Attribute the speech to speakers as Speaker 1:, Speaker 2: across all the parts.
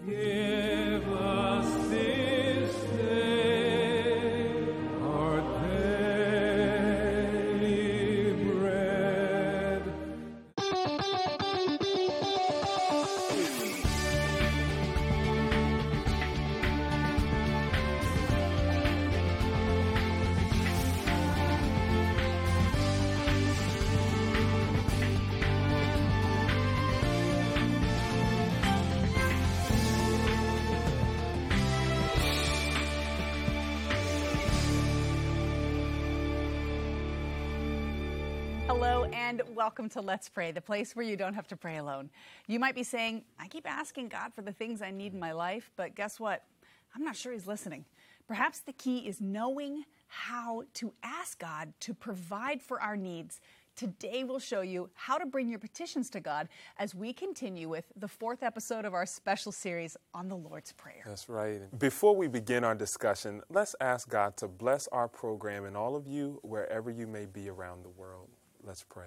Speaker 1: Give us this day our daily bread.
Speaker 2: Hello and welcome to Let's Pray, the place where you don't have to pray alone. You might be saying, I keep asking God for the things I need in my life, but guess what? I'm not sure He's listening. Perhaps the key is knowing how to ask God to provide for our needs. Today we'll show you how to bring your petitions to God as we continue with the 4th episode of our special series on the Lord's Prayer.
Speaker 3: That's right. Before we begin our discussion, let's ask God to bless our program and all of you wherever you may be around the world. Let's pray.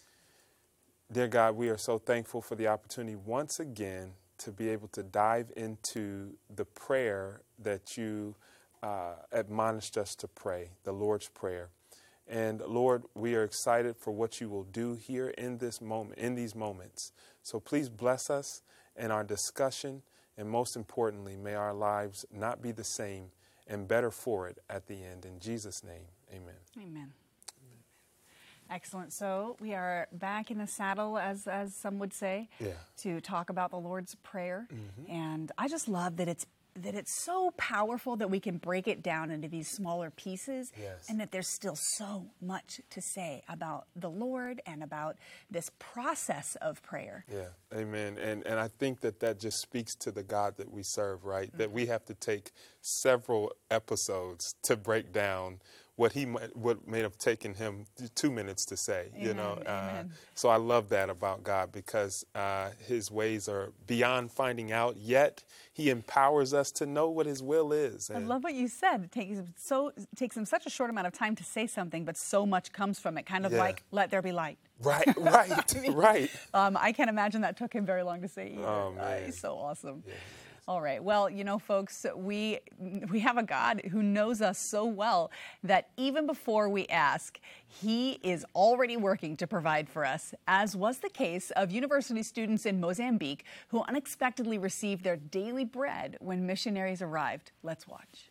Speaker 3: Dear God, we are so thankful for the opportunity once again to be able to dive into the prayer that you admonished us to pray, the Lord's Prayer. And Lord, we are excited for what you will do here in this moment, in these moments. So please bless us in our discussion, and most importantly, may our lives not be the same and better for it at the end. In Jesus' name, amen.
Speaker 2: Amen. Excellent. So we are back in the saddle, as some would say, to talk about the Lord's Prayer. Mm-hmm. And I just love that it's so powerful that we can break it down into these smaller pieces, and that there's still so much to say about the Lord and about this process of prayer.
Speaker 3: Yeah, amen. And I think that just speaks to the God that we serve, right? Mm-hmm. That we have to take several episodes to break down what may have taken him 2 minutes to say,
Speaker 2: Amen,
Speaker 3: you know.
Speaker 2: amen.
Speaker 3: So I love that about God, because his ways are beyond finding out, yet he empowers us to know what his will is.
Speaker 2: I love what you said. It takes him such a short amount of time to say something, but so much comes from it, kind of like, let there be light.
Speaker 3: Right, right.
Speaker 2: I can't imagine that took him very long to say either.
Speaker 3: Oh, man.
Speaker 2: He's so awesome.
Speaker 3: Yeah.
Speaker 2: All right. Well, you know, folks, we have a God who knows us so well that even before we ask, He is already working to provide for us, as was the case of university students in Mozambique who unexpectedly received their daily bread when missionaries arrived. Let's watch.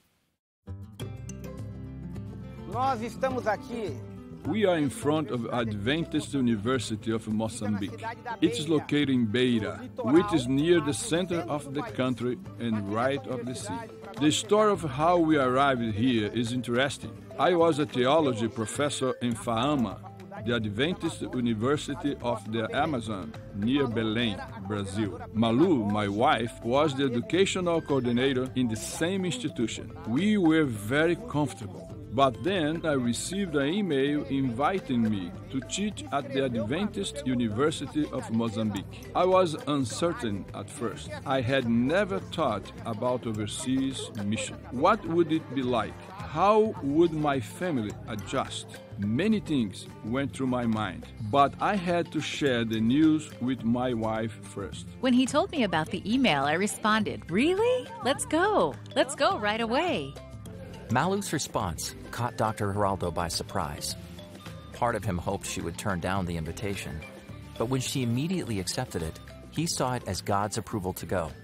Speaker 4: Nós estamos aqui.
Speaker 5: We are in front of Adventist University of Mozambique. It is located in Beira, which is near the center of the country and right of the sea. The story of how we arrived here is interesting. I was a theology professor in Faama, the Adventist University of the Amazon, near Belém, Brazil. Malu, my wife, was the educational coordinator in the same institution. We were very comfortable. But then I received an email inviting me to teach at the Adventist University of Mozambique. I was uncertain at first. I had never thought about overseas mission. What would it be like? How would my family adjust? Many things went through my mind, but I had to share the news with my wife first.
Speaker 6: When he told me about the email, I responded, "Really? Let's go. Let's go right away."
Speaker 7: Malu's response caught Dr. Geraldo by surprise. Part of him hoped she would turn down the invitation, but when she immediately accepted it, he saw it as God's approval to go.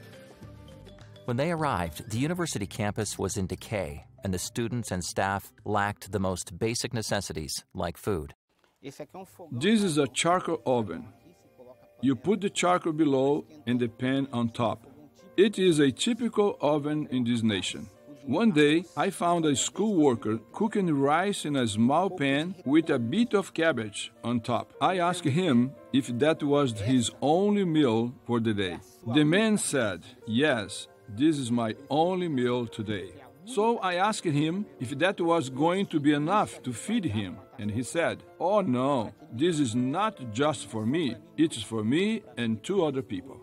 Speaker 7: When they arrived, the university campus was in decay, and the students and staff lacked the most basic necessities like food.
Speaker 5: This is a charcoal oven. You put the charcoal below and the pan on top. It is a typical oven in this nation. One day, I found a school worker cooking rice in a small pan with a bit of cabbage on top. I asked him if that was his only meal for the day. The man said, "Yes, this is my only meal today." So I asked him if that was going to be enough to feed him, and he said, "Oh no, this is not just for me, it is for me and 2 other people."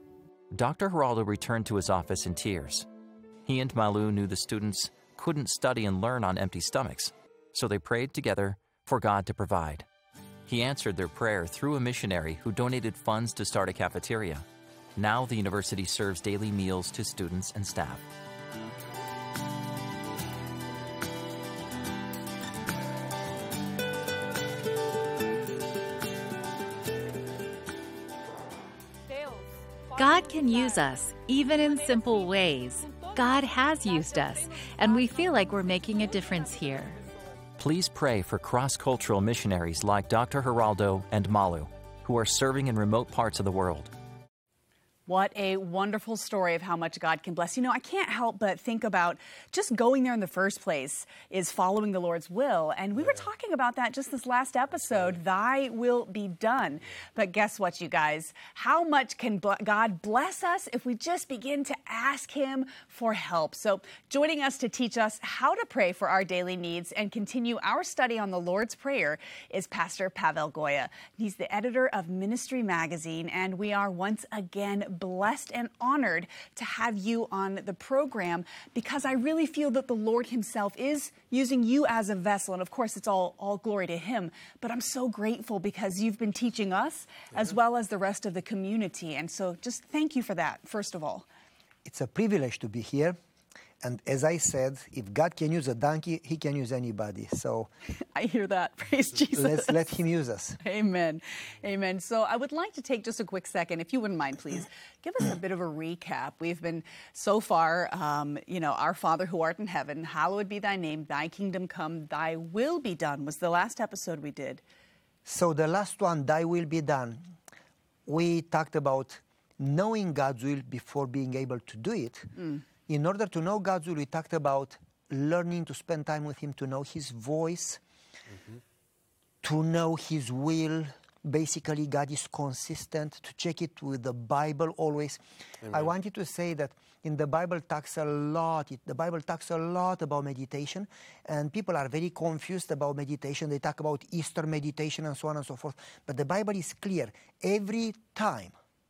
Speaker 7: Dr. Geraldo returned to his office in tears. He and Malu knew the students couldn't study and learn on empty stomachs, so they prayed together for God to provide. He answered their prayer through a missionary who donated funds to start a cafeteria. Now the university serves daily meals to students and staff.
Speaker 6: God can use us, even in simple ways. God has used us, and we feel like we're making a difference here.
Speaker 7: Please pray for cross-cultural missionaries like Dr. Geraldo and Malu, who are serving in remote parts of the world.
Speaker 2: What a wonderful story of how much God can bless. You know, I can't help but think about just going there in the first place is following the Lord's will. And we were talking about that just this last episode, Thy will be done. But guess what, you guys? How much can God bless us if we just begin to ask Him for help? So joining us to teach us how to pray for our daily needs and continue our study on the Lord's Prayer is Pastor Pavel Goya. He's the editor of Ministry Magazine, and we are once again blessed and honored to have you on the program, because I really feel that the Lord Himself is using you as a vessel. And of course, it's all glory to Him. But I'm so grateful because you've been teaching us as well as the rest of the community. And so just thank you for that, first of all.
Speaker 8: It's a privilege to be here. And as I said, if God can use a donkey, He can use anybody. So
Speaker 2: I hear that. Praise Jesus.
Speaker 8: Let Him use us.
Speaker 2: Amen. Amen. So I would like to take just a quick second, if you wouldn't mind, please, give us a bit of a recap. We've been so far, Our Father who art in heaven, hallowed be Thy name, Thy kingdom come, Thy will be done was the last episode we did.
Speaker 8: So the last one, Thy will be done. We talked about knowing God's will before being able to do it. In order to know God's will, we talked about learning to spend time with Him, to know His voice, to know His will. Basically, God is consistent, to check it with the Bible always. Amen. I wanted to say that in the Bible talks a lot about meditation, and people are very confused about meditation. They talk about Easter meditation and so on and so forth. But the Bible is clear. Every time,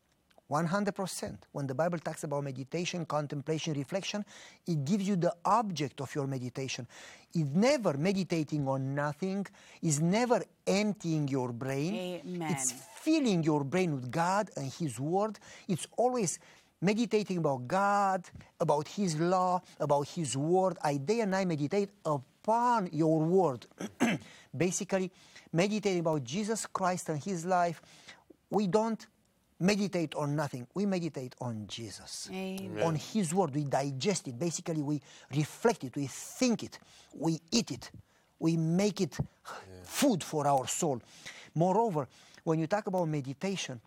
Speaker 8: 100%. When the Bible talks about meditation, contemplation, reflection, it gives you the object of your meditation. It's never meditating on nothing. It's never emptying your brain.
Speaker 2: Amen.
Speaker 8: It's filling your brain with God and His Word. It's always meditating about God, about His law, about His Word. I day and night meditate upon your Word. Basically, meditating about Jesus Christ and His life. We don't meditate on nothing. We meditate on Jesus.
Speaker 2: Amen.
Speaker 8: On His Word. We digest it. Basically, we reflect it. We think it. We eat it. We make it food for our soul. Moreover, when you talk about meditation,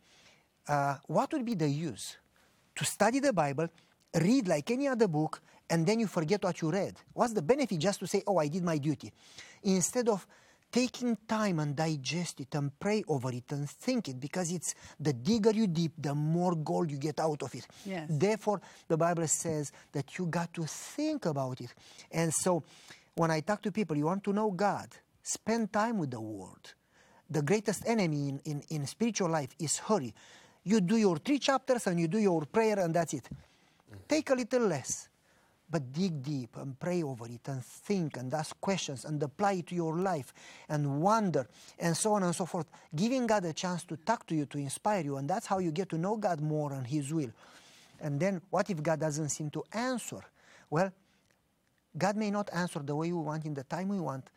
Speaker 8: what would be the use? To study the Bible, read like any other book, and then you forget what you read. What's the benefit just to say, oh, I did my duty? Instead of taking time and digest it and pray over it and think it, because it's the deeper you deep, the more gold you get out of it.
Speaker 2: Yes.
Speaker 8: Therefore, the Bible says that you got to think about it. And so when I talk to people, you want to know God, spend time with the Word. The greatest enemy in spiritual life is hurry. You do your 3 chapters and you do your prayer and that's it. Take a little less. But dig deep and pray over it and think and ask questions and apply it to your life and wonder and so on and so forth. Giving God a chance to talk to you, to inspire you, and that's how you get to know God more and His will. And then what if God doesn't seem to answer? Well, God may not answer the way we want in the time we want,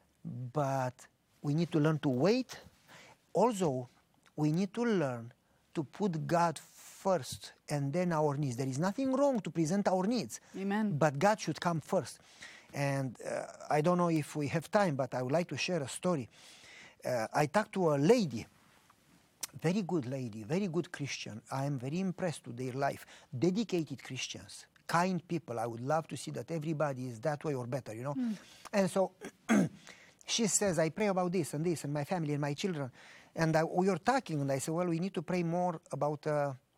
Speaker 8: but we need to learn to wait. Also, we need to learn to put God first and then our needs. There is nothing wrong to present our needs.
Speaker 2: Amen.
Speaker 8: But God should come first. And I don't know if we have time, but I would like to share a story. I talked to a lady, very good lady, very good Christian. I am very impressed with their life. Dedicated Christians, kind people. I would love to see that everybody is that way or better, you know. And so she says, I pray about this and my family and my children. And we were talking, and I said, well, we need to pray more about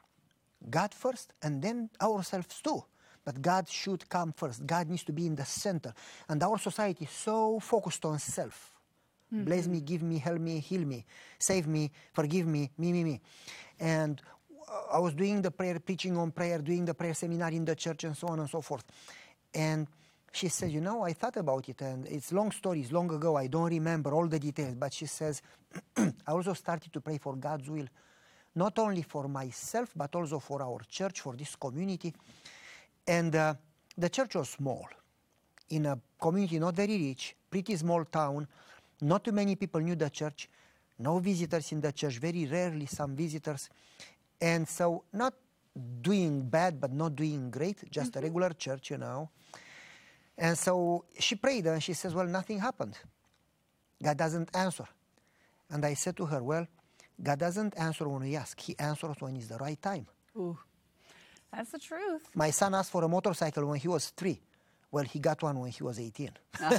Speaker 8: God first, and then ourselves too. But God should come first. God needs to be in the center. And our society is so focused on self. Bless me, give me, help me, heal me, save me, forgive me, me. And I was doing the prayer, preaching on prayer, doing the prayer seminar in the church, and so on and so forth. And she said, you know, I thought about it, and it's long stories, long ago. I don't remember all the details. But she says, I also started to pray for God's will. not only for myself, but also for our church, for this community. And the church was small, in a community not very rich, pretty small town. Not too many people knew the church, no visitors in the church, very rarely some visitors. And so not doing bad, but not doing great, just a regular church, you know. And so she prayed and she says, well, nothing happened. God doesn't answer. And I said to her, well, God doesn't answer when we ask. He answers when it's the right time.
Speaker 2: Ooh, that's the truth.
Speaker 8: My son asked for a motorcycle when he was 3. Well, he got one when he was 18.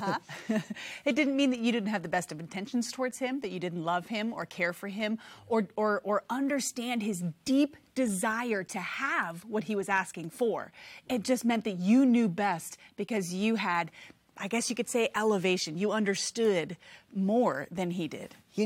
Speaker 2: It didn't mean that you didn't have the best of intentions towards him, that you didn't love him or care for him or understand his deep desire to have what he was asking for. It just meant that you knew best because you had, I guess you could say, elevation. You understood more than he did.
Speaker 8: He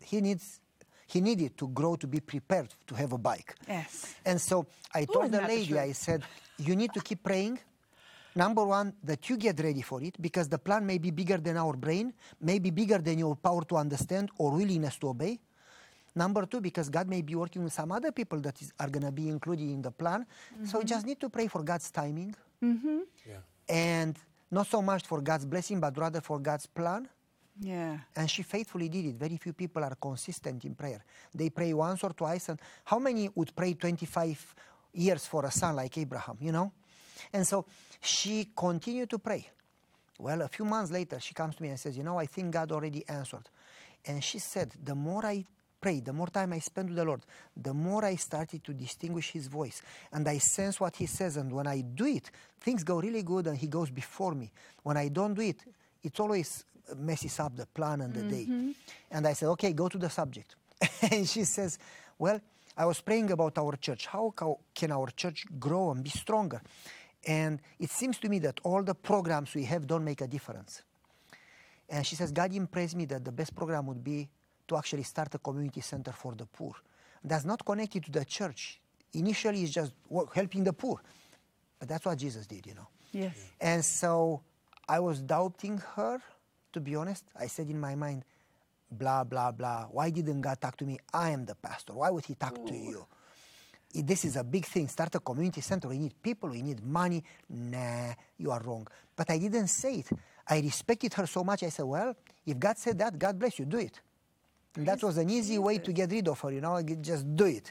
Speaker 8: needed to grow to be prepared to have a bike.
Speaker 2: Yes.
Speaker 8: And so I told
Speaker 2: isn't
Speaker 8: the
Speaker 2: that the
Speaker 8: lady,
Speaker 2: truth?
Speaker 8: I said, you need to keep praying. Number one, that you get ready for it, because the plan may be bigger than our brain, may be bigger than your power to understand or willingness to obey. Number two, because God may be working with some other people that are going to be included in the plan. So you just need to pray for God's timing.
Speaker 3: Yeah.
Speaker 8: And not so much for God's blessing, but rather for God's plan.
Speaker 2: Yeah.
Speaker 8: And she faithfully did it. Very few people are consistent in prayer. They pray once or twice. And how many would pray 25 years for a son like Abraham, you know? And so she continued to pray. Well, a few months later, she comes to me and says, you know, I think God already answered. And she said, the more I pray, the more time I spend with the Lord, the more I started to distinguish his voice. And I sense what he says. And when I do it, things go really good and he goes before me. When I don't do it, it always messes up the plan and the day. And I said, okay, go to the subject. And she says, well, I was praying about our church. How can our church grow and be stronger? And it seems to me that all the programs we have don't make a difference. And she says, God impressed me that the best program would be to actually start a community center for the poor. That's not connected to the church. Initially, it's just helping the poor. But that's what Jesus did, you know.
Speaker 2: Yes.
Speaker 8: And so I was doubting her, to be honest. I said in my mind, blah, blah, blah. Why didn't God talk to me? I am the pastor. Why would he talk to you? This is a big thing. Start a community center. We need people. We need money. Nah, you are wrong. But I didn't say it. I respected her so much. I said, well, if God said that, God bless you. Do it. And that was an easy way to get rid of her, you know. Just do it.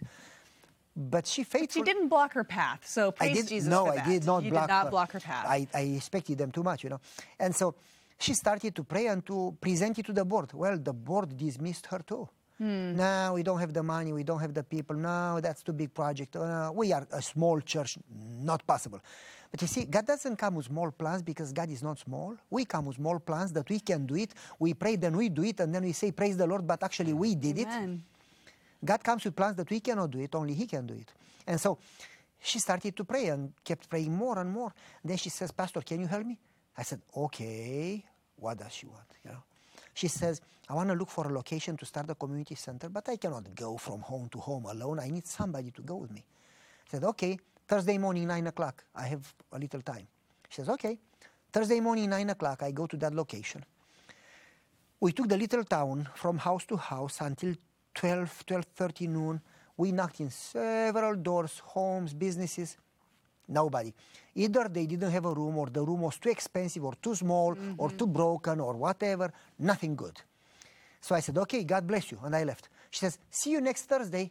Speaker 8: But she faithfully...
Speaker 2: She didn't block her path, so praise Jesus for that.
Speaker 8: I did not
Speaker 2: you
Speaker 8: block
Speaker 2: did not
Speaker 8: her.
Speaker 2: block her path.
Speaker 8: I respected them too much, you know. And so she started to pray and to present it to the board. Well, the board dismissed her too. No, we don't have the money, we don't have the people. No, that's too big project. We are a small church, not possible. But you see, God doesn't come with small plans because God is not small. We come with small plans that we can do it. We pray, then we do it, and then we say, praise the Lord, but actually we did
Speaker 2: Amen.
Speaker 8: it. God comes with plans that we cannot do it, only he can do it. And so she started to pray and kept praying more and more. And then she says, Pastor, can you help me? I said, okay, what does she want, you know? She says, I want to look for a location to start a community center, but I cannot go from home to home alone. I need somebody to go with me. I said, okay, Thursday morning, 9 o'clock. I have a little time. She says, okay. Thursday morning, 9 o'clock, I go to that location. We took the little town from house to house until 12:30 noon. We knocked in several doors, homes, businesses. Nobody. Either they didn't have a room, or the room was too expensive, or too small, or too broken, or whatever. Nothing good. So I said, okay, God bless you. And I left. She says, see you next Thursday.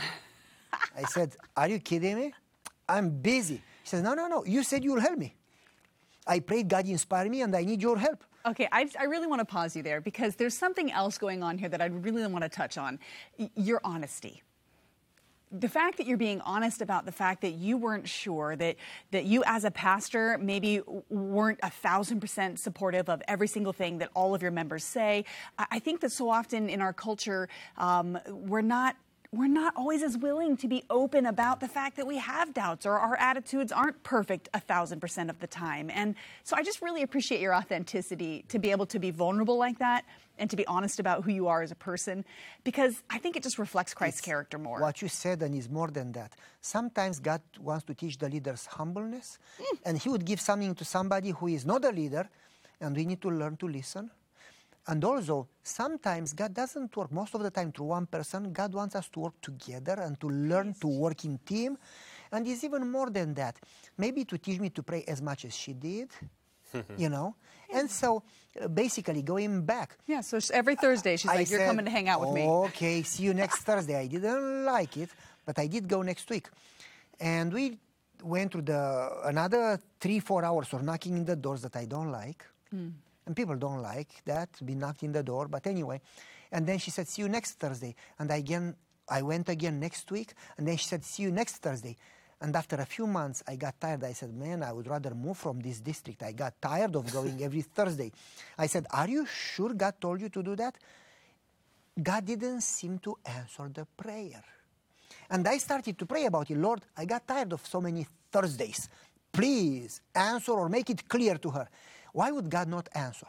Speaker 8: I said, are you kidding me? I'm busy. She says, no. You said you'll help me. I prayed God inspire me, and I need your help.
Speaker 2: Okay, I really want to pause you there because there's something else going on here that I really want to touch on. Your honesty. The fact that you're being honest about the fact that you weren't sure, that you as a pastor maybe weren't 1,000% supportive of every single thing that all of your members say. I think that so often in our culture, we're not always as willing to be open about the fact that we have doubts or our attitudes aren't perfect 1,000% of the time. And so I just really appreciate your authenticity to be able to be vulnerable like that and to be honest about who you are as a person, because I think it just reflects Christ's character more.
Speaker 8: What you said, and is more than that. Sometimes God wants to teach the leaders humbleness, and he would give something to somebody who is not a leader, and we need to learn to listen. And also, sometimes God doesn't work most of the time through one person. God wants us to work together and to learn to work in team. And it's even more than that. Maybe to teach me to pray as much as she did, you know. And so, basically, going back.
Speaker 2: Yeah, so every Thursday she's like, you're coming to hang out with me.
Speaker 8: Okay, see you next Thursday. I didn't like it, but I did go next week. And we went through another 3-4 hours of knocking in the doors that I don't like. And people don't like that, be knocked in the door. But anyway, and then she said, see you next Thursday. And I went again next week. And then she said, see you next Thursday. And after a few months, I got tired. I said, man, I would rather move from this district. I got tired of going every Thursday. I said, are you sure God told you to do that? God didn't seem to answer the prayer. And I started to pray about it. Lord, I got tired of so many Thursdays. Please answer or make it clear to her. Why would God not answer?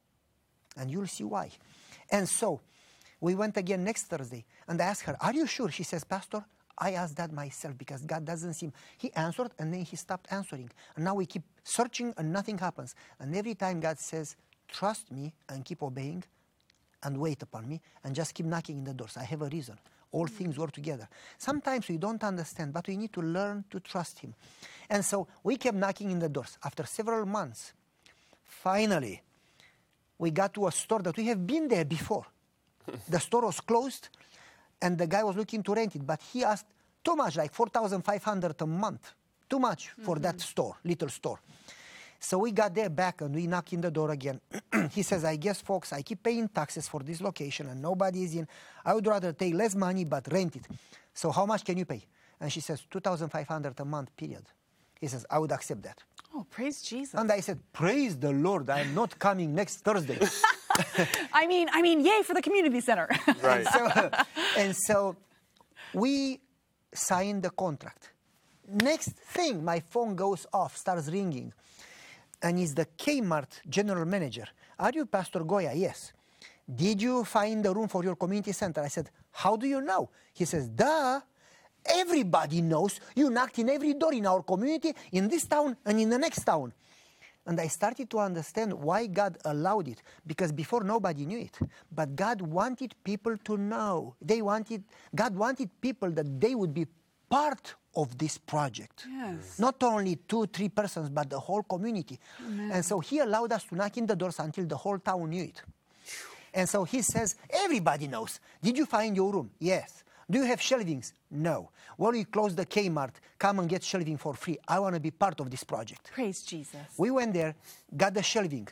Speaker 8: And you'll see why. And so we went again next Thursday. And I asked her, are you sure? She says, Pastor, I asked that myself because God doesn't seem. He answered and then he stopped answering. And now we keep searching and nothing happens. And every time God says, trust me and keep obeying and wait upon me and just keep knocking in the doors. I have a reason. All things work together. Sometimes we don't understand, but we need to learn to trust him. And so we kept knocking in the doors. After several months, finally, we got to a store that we have been there before. The store was closed, and the guy was looking to rent it, but he asked too much, like $4,500 a month. Too much for that store, little store. So we got there back and we knocked in the door again. He says, I guess, folks, I keep paying taxes for this location and nobody is in. I would rather take less money but rent it. So how much can you pay? And she says, $2,500 a month, period. He says, I would accept that.
Speaker 2: Oh, praise Jesus.
Speaker 8: And I said, praise the Lord, I'm not coming next Thursday.
Speaker 2: I mean, yay for the community center.
Speaker 3: Right.
Speaker 8: And so we signed the contract. Next thing, my phone goes off, starts ringing. And it's the Kmart general manager. Are you Pastor Goya? Yes. Did you find the room for your community center? I said, how do you know? He says, duh. Everybody knows. You knocked in every door in our community, in this town and in the next town. And I started to understand why God allowed it. Because before nobody knew it. But God wanted people to know. God wanted people that they would be part of this project.
Speaker 2: Yes.
Speaker 8: Not only 2-3 persons, but the whole community.
Speaker 2: Amen.
Speaker 8: And so he allowed us to knock in the doors until the whole town knew it. And so he says, everybody knows. Did you find your room? Yes. Do you have shelvings? No. Well, we close the Kmart. Come and get shelving for free. I want to be part of this project.
Speaker 2: Praise Jesus.
Speaker 8: We went there, got the shelving.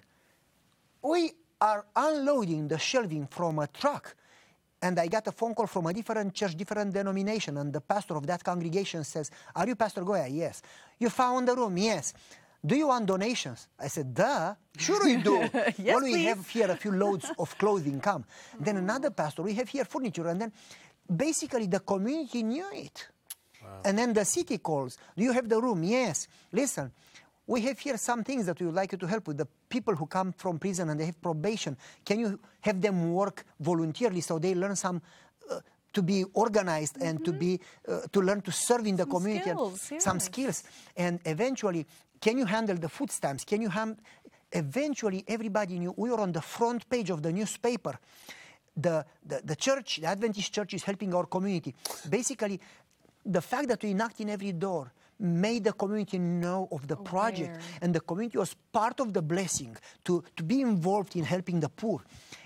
Speaker 8: We are unloading the shelving from a truck. And I got a phone call from a different church, different denomination. And the pastor of that congregation says, are you Pastor Goya? Yes. You found the room? Yes. Do you want donations? I said, duh. Sure we do.
Speaker 2: Yes,
Speaker 8: well, we
Speaker 2: please.
Speaker 8: have here a few loads of clothing. Come. Then another pastor, we have here furniture. And then basically the community knew it. Wow. And then the city calls. Do you have the room? Yes. Listen, we have here some things that we would like you to help with. The people who come from prison and they have probation, can you have them work voluntarily so they learn some to be organized and to learn to serve in the community?
Speaker 2: Skills,
Speaker 8: Some
Speaker 2: yes.
Speaker 8: skills. And eventually, can you handle the food stamps? Can you eventually everybody knew. We were on the front page of the newspaper. The church, the Adventist church, is helping our community. Basically, the fact that we knocked in every door made the community know of the project. And the community was part of the blessing to be involved in helping the poor.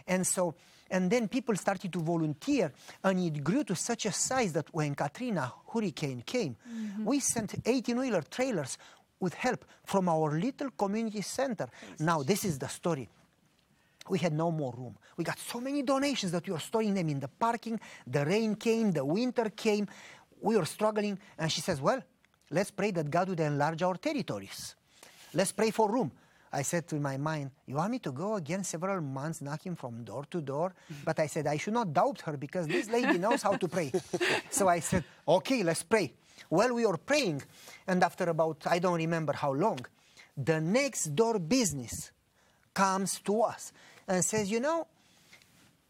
Speaker 8: And then people started to volunteer, and it grew to such a size that when Katrina hurricane came, we sent 18-wheeler trailers with help from our little community center. Now, this is the story. We had no more room. We got so many donations that we were storing them in the parking. The rain came, the winter came. We were struggling. And she says, well, let's pray that God would enlarge our territories. Let's pray for room. I said to my mind, you want me to go again several months knocking from door to door? But I said, I should not doubt her because this lady knows how to pray. So I said, okay, let's pray. Well, we were praying. And after about, I don't remember how long, the next door business comes to us and says, you know,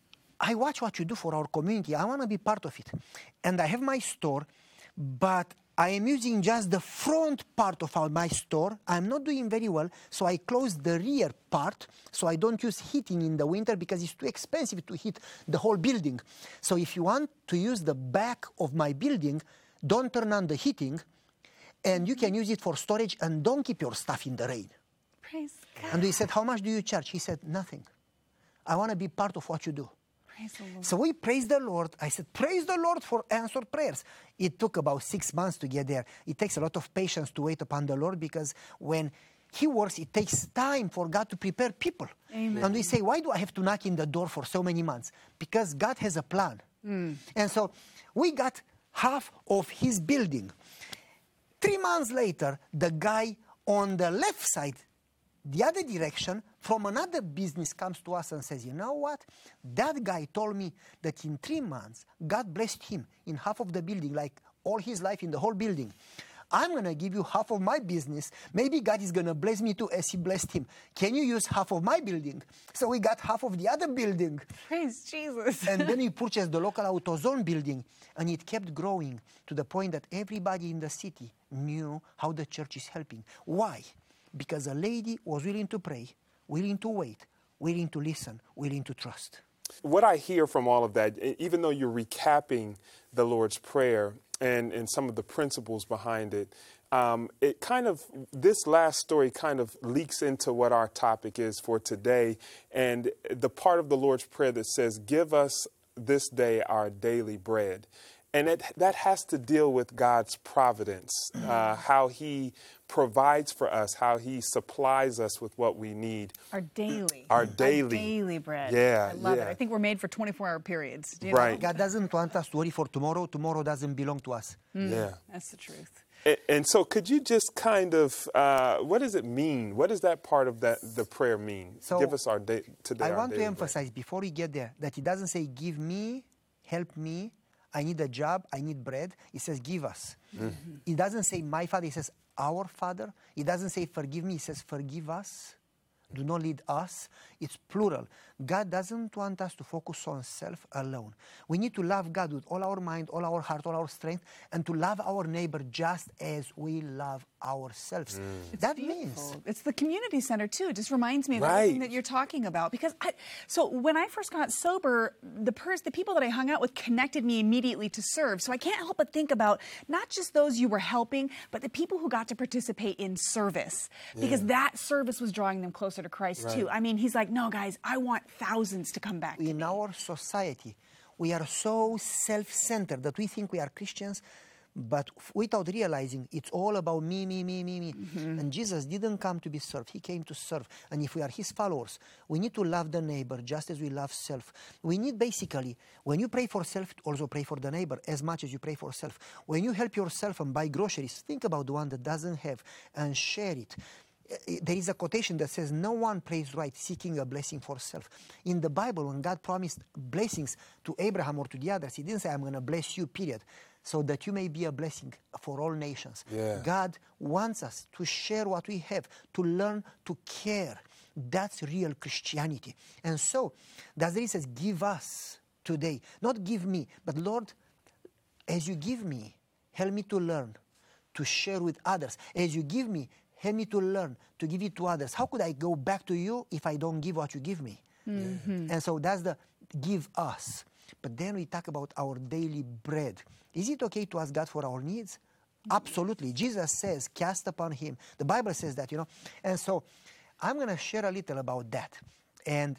Speaker 8: I watch what you do for our community. I want to be part of it. And I have my store, but I am using just the front part of my store. I'm not doing very well, so I close the rear part, so I don't use heating in the winter because it's too expensive to heat the whole building. So if you want to use the back of my building, don't turn on the heating, and you can use it for storage, and don't keep your stuff in the rain.
Speaker 2: Praise God.
Speaker 8: And we said, how much do you charge? He said, nothing. I want to be part of what you do.
Speaker 2: Praise the Lord.
Speaker 8: So we praised the Lord. I said, praise the Lord for answered prayers. It took about 6 months to get there. It takes a lot of patience to wait upon the Lord because when He works, it takes time for God to prepare people.
Speaker 2: Amen.
Speaker 8: And we say, why do I have to knock in the door for so many months? Because God has a plan. And so we got half of His building. 3 months later, the guy on the left side, the other direction, from another business comes to us and says, you know what? That guy told me that in 3 months, God blessed him in half of the building, like all his life in the whole building. I'm going to give you half of my business. Maybe God is going to bless me too as He blessed him. Can you use half of my building? So we got half of the other building.
Speaker 2: Praise Jesus.
Speaker 8: And then we purchased the local AutoZone building, and it kept growing to the point that everybody in the city knew how the church is helping. Why? Because a lady was willing to pray, willing to wait, willing to listen, willing to trust.
Speaker 3: What I hear from all of that, even though you're recapping the Lord's Prayer and some of the principles behind it, it kind of, this last story kind of leaks into what our topic is for today, and the part of the Lord's Prayer that says, give us this day our daily bread. And that has to deal with God's providence, how He provides for us, how He supplies us with what we need.
Speaker 2: Our daily.
Speaker 3: Our daily.
Speaker 2: daily bread.
Speaker 3: Yeah,
Speaker 2: I love
Speaker 3: yeah.
Speaker 2: it. I think we're made for 24-hour periods. Do you
Speaker 3: Right.
Speaker 2: know?
Speaker 8: God doesn't want us to worry for tomorrow. Tomorrow doesn't belong to us.
Speaker 3: Yeah.
Speaker 2: That's the truth.
Speaker 3: And so could you just kind of, what does it mean? What does that part of the prayer mean?
Speaker 8: So,
Speaker 3: give us our day today.
Speaker 8: I
Speaker 3: our
Speaker 8: want to
Speaker 3: daily
Speaker 8: emphasize before we get there that it doesn't say, give me, help me, I need a job, I need bread. It says, give us. It doesn't say, my Father. It says, our Father. It doesn't say, forgive me. It says, forgive us. Do not lead us. It's plural. God doesn't want us to focus on self alone. We need to love God with all our mind, all our heart, all our strength, and to love our neighbor just as we love ourselves. That means...
Speaker 2: It's the community center, too. It just reminds me of
Speaker 3: Right.
Speaker 2: everything that you're talking about. Because so when I first got sober, the people that I hung out with connected me immediately to serve. So I can't help but think about not just those you were helping, but the people who got to participate in service. Because that service was drawing them closer to Christ, too. I mean, He's like, no, guys, I want thousands to come back to
Speaker 8: In
Speaker 2: me.
Speaker 8: our society, we are so self-centered that we think we are Christians, but without realizing it's all about me. And Jesus didn't come to be served. He came to serve. And if we are His followers, we need to love the neighbor just as we love self. We need basically, when you pray for self, also pray for the neighbor as much as you pray for self. When you help yourself and buy groceries, think about the one that doesn't have and share it. There is a quotation that says, no one prays right seeking a blessing for self. In the Bible, when God promised blessings to Abraham or to the others, He didn't say, I'm going to bless you, period, so that you may be a blessing for all nations.
Speaker 3: Yeah.
Speaker 8: God wants us to share what we have, to learn to care. That's real Christianity. And so, that's the reason it says, give us today. Not give me, but Lord, as you give me, help me to learn, to share with others. As you give me, help me to learn, to give it to others. How could I go back to you if I don't give what you give me? And so that's the give us. But then we talk about our daily bread. Is it okay to ask God for our needs? Absolutely. Jesus says, cast upon Him. The Bible says that, you know. And so I'm going to share a little about that. And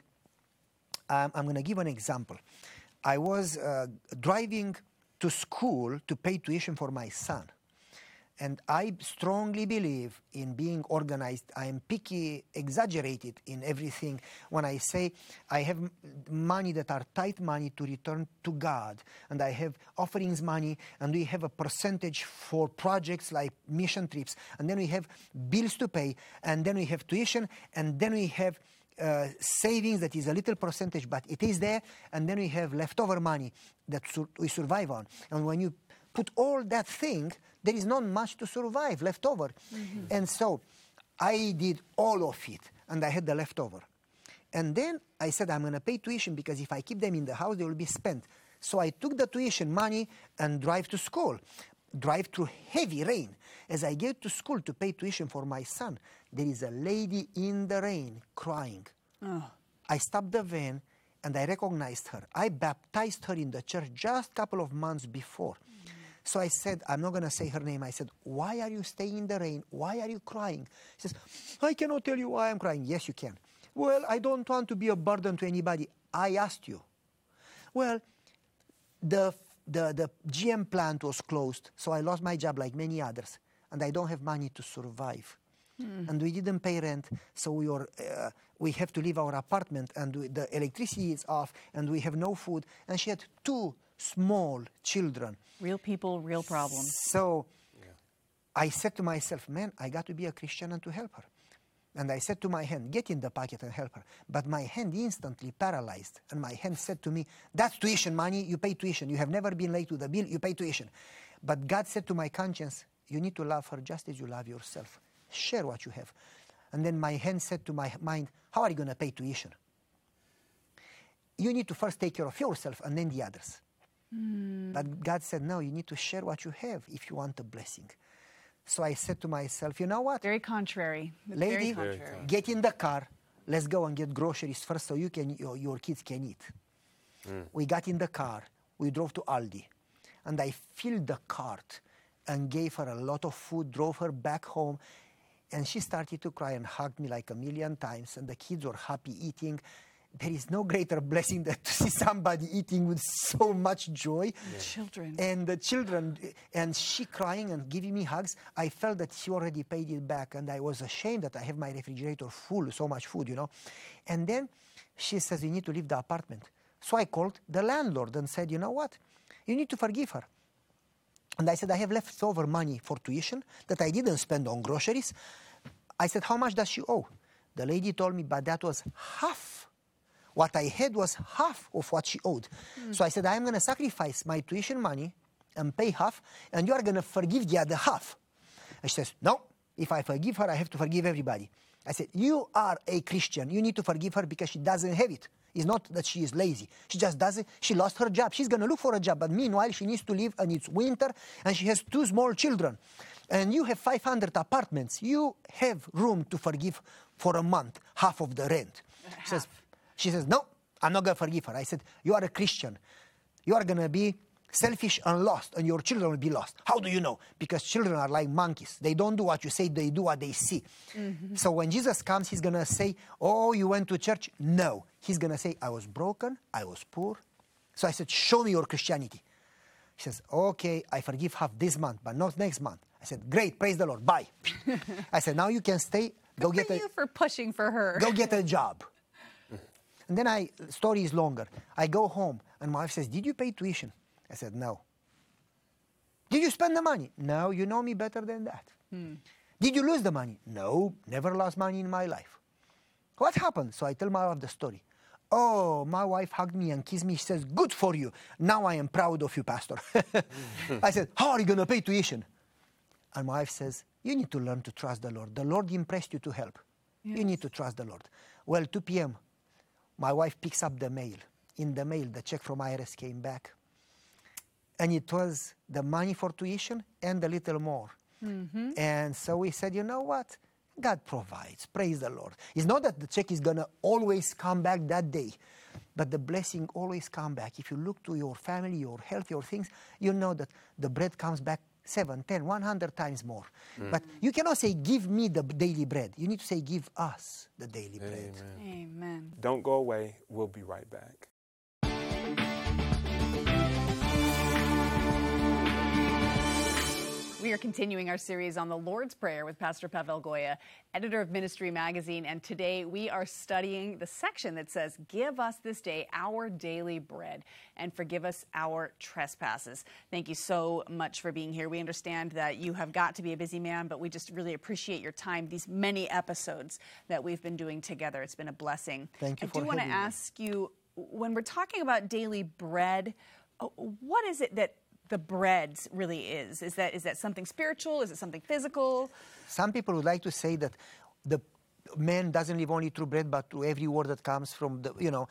Speaker 8: I'm going to give an example. I was driving to school to pay tuition for my son. And I strongly believe in being organized. I am picky, exaggerated in everything when I say I have money that are tight money to return to God. And I have offerings money, and we have a percentage for projects like mission trips. And then we have bills to pay, and then we have tuition, and then we have savings that is a little percentage, but it is there. And then we have leftover money that we survive on. And when you put all that thing, there is not much to survive left over. And so I did all of it, and I had the leftover. And then I said, I'm going to pay tuition because if I keep them in the house, they will be spent. So I took the tuition money and drive to school. drive through heavy rain. As I get to school to pay tuition for my son, there is a lady in the rain crying. I stopped the van and I recognized her. I baptized her in the church just a couple of months before. So I said, I'm not going to say her name. I said, why are you staying in the rain? Why are you crying? She says, I cannot tell you why I'm crying. Yes, you can. Well, I don't want to be a burden to anybody. I asked you. Well, the GM plant was closed, so I lost my job like many others, and I don't have money to survive. And we didn't pay rent, so we have to leave our apartment, and the electricity is off, and we have no food. And she had 2 small children.
Speaker 2: Real people, real problems.
Speaker 8: So I said to myself, man, I got to be a Christian and to help her. And I said to my hand, get in the pocket and help her. But my hand instantly paralyzed. And my hand said to me, that's tuition money, you pay tuition. You have never been late to the bill, you pay tuition. But God said to my conscience, you need to love her just as you love yourself. Share what you have. And then my hand said to my mind, how are you going to pay tuition? You need to first take care of yourself and then the others. But God said, no, you need to share what you have if you want a blessing. So I said to myself, you know what?
Speaker 2: Very contrary.
Speaker 8: Lady,
Speaker 2: Very contrary.
Speaker 8: get in the car. Let's go and get groceries first so your kids can eat. We got in the car. We drove to Aldi. And I filled the cart and gave her a lot of food, drove her back home. And she started to cry and hugged me like a million times. And the kids were happy eating. There is no greater blessing than to see somebody eating with so much joy.
Speaker 2: Children.
Speaker 8: And the children, and she crying and giving me hugs. I felt that she already paid it back, and I was ashamed that I have my refrigerator full, so much food, you know. And then she says, you need to leave the apartment. So I called the landlord and said, you know what? You need to forgive her. And I said, I have leftover money for tuition that I didn't spend on groceries. I said, how much does she owe? The lady told me, but that was half. What I had was half of what she owed. So I said, I'm going to sacrifice my tuition money and pay half, and you are going to forgive the other half. And she says, no, if I forgive her, I have to forgive everybody. I said, you are a Christian. You need to forgive her because she doesn't have it. It's not that she is lazy. She just doesn't. She lost her job. She's going to look for a job. But meanwhile, she needs to live, and it's winter, and she has 2 small children. And you have 500 apartments. You have room to forgive for a month, half of the rent. She says, no, I'm not going to forgive her. I said, you are a Christian. You are going to be selfish and lost, and your children will be lost. How do you know? Because children are like monkeys. They don't do what you say, they do what they see. So when Jesus comes, he's going to say, oh, you went to church? No. He's going to say, I was broken, I was poor. So I said, show me your Christianity. He says, okay, I forgive half this month, but not next month. I said, great, praise the Lord, bye. I said, now you can stay.
Speaker 2: Good for you for pushing for her.
Speaker 8: Go get a job. And then story is longer. I go home, and my wife says, did you pay tuition? I said, no. Did you spend the money? No, you know me better than that. Did you lose the money? No, never lost money in my life. What happened? So I tell my wife the story. Oh, my wife hugged me and kissed me. She says, good for you. Now I am proud of you, Pastor. I said, how are you going to pay tuition? And my wife says, you need to learn to trust the Lord. The Lord impressed you to help. Yes. You need to trust the Lord. Well, 2 p.m., my wife picks up the mail. In the mail, the check from IRS came back. And it was the money for tuition and a little more. And so we said, you know what? God provides. Praise the Lord. It's not that the check is going to always come back that day, but the blessing always comes back. If you look to your family, your health, your things, you know that the bread comes back 7, 10, 100 times more. But you cannot say, give me the daily bread. You need to say, give us the daily bread.
Speaker 2: Amen.
Speaker 3: Don't go away. We'll be right back.
Speaker 2: We are continuing our series on the Lord's Prayer with Pastor Pavel Goya, editor of Ministry Magazine, and today we are studying the section that says, give us this day our daily bread and forgive us our trespasses. Thank you so much for being here. We understand that you have got to be a busy man, but we just really appreciate your time, these many episodes that we've been doing together. It's been a blessing.
Speaker 8: Thank you for having me.
Speaker 2: I do want to ask you, when we're talking about daily bread, what is it that the bread really is? Is that something spiritual? Is it something physical?
Speaker 8: Some people would like to say that the man doesn't live only through bread, but through every word that comes from the,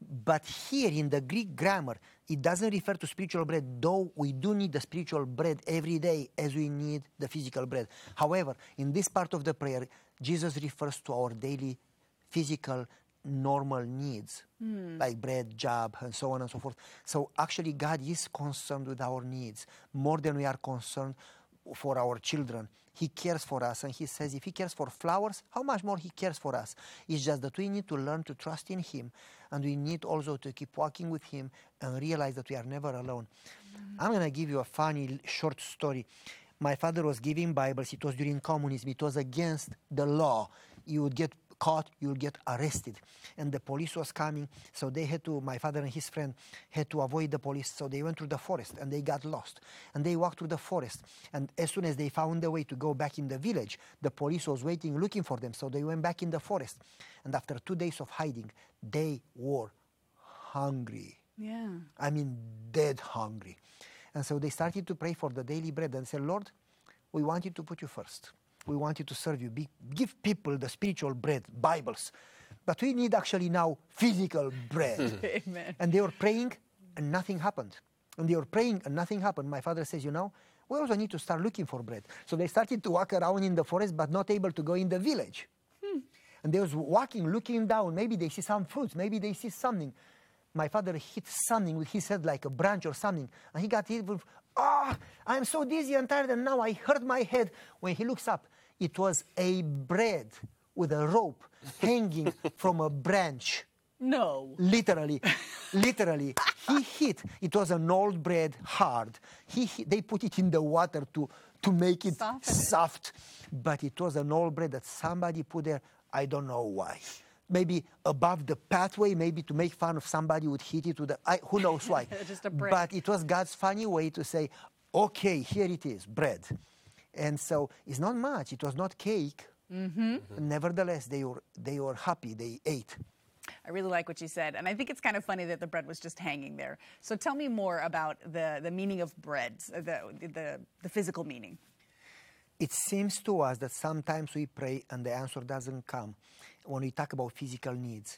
Speaker 8: But here in the Greek grammar, it doesn't refer to spiritual bread, though we do need the spiritual bread every day as we need the physical bread. However, in this part of the prayer, Jesus refers to our daily physical normal needs, like bread, job, and so on and so forth. So actually, God is concerned with our needs more than we are concerned for our children. He cares for us, and he says if he cares for flowers, how much more he cares for us. It's just that we need to learn to trust in him, and we need also to keep walking with him and realize that we are never alone. I'm going to give you a funny short story. My father was giving Bibles. It was during communism. It was against the law. You would get caught, you'll get arrested. And the police was coming, so they had to, my father and his friend had to avoid the police, so they went through the forest and they got lost. And they walked through the forest, and as soon as they found a way to go back in the village, the police was waiting, looking for them, so they went back in the forest. And after 2 days of hiding, they were hungry.
Speaker 2: Yeah.
Speaker 8: I mean, dead hungry. And so they started to pray for the daily bread and said, Lord, we want you to put you first. We want you to serve you. Give people the spiritual bread, Bibles. But we need actually now physical bread.
Speaker 2: Amen.
Speaker 8: And they were praying and nothing happened. And they were praying and nothing happened. My father says, we also need to start looking for bread. So they started to walk around in the forest but not able to go in the village. And they was walking, looking down. Maybe they see some fruits. Maybe they see something. My father hit something with his head like a branch or something. And he got hit with, I'm so dizzy and tired and now I hurt my head. When he looks up, it was a bread with a rope hanging from a branch.
Speaker 2: No.
Speaker 8: Literally. He hit. It was an old bread, hard. They put it in the water to make it soft. But it was an old bread that somebody put there. I don't know why. Maybe above the pathway, maybe to make fun of somebody would hit it with who knows why.
Speaker 2: Just a bread.
Speaker 8: But it was God's funny way to say, okay, here it is, bread. And so it's not much. It was not cake. Nevertheless, they were happy. They ate.
Speaker 2: I really like what you said. And I think it's kind of funny that the bread was just hanging there. So tell me more about the meaning of bread, the physical meaning.
Speaker 8: It seems to us that sometimes we pray and the answer doesn't come when we talk about physical needs.